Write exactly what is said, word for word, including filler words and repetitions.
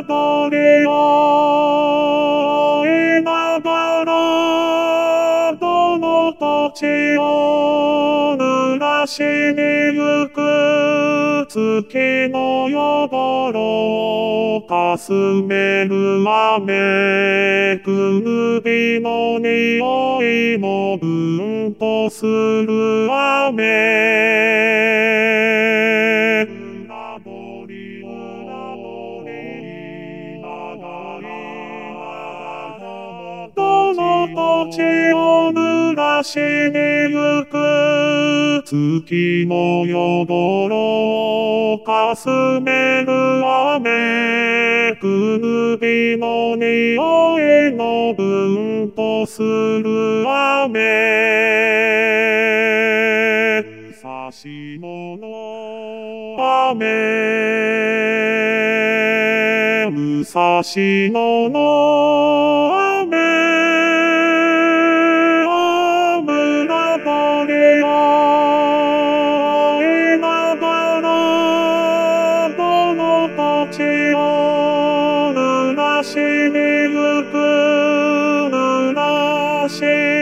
れ合いながらどの土地を濡らしにゆく月の夜泥かすめる雨くびの匂いもうんとする雨裏堀をどの土地を濡らしにゆく月の夜泥かすめる雨くびの匂いのうんとする雨差し物雨武蔵野の雨油垂れ合いながらどの土地を濡らしにゆく濡らし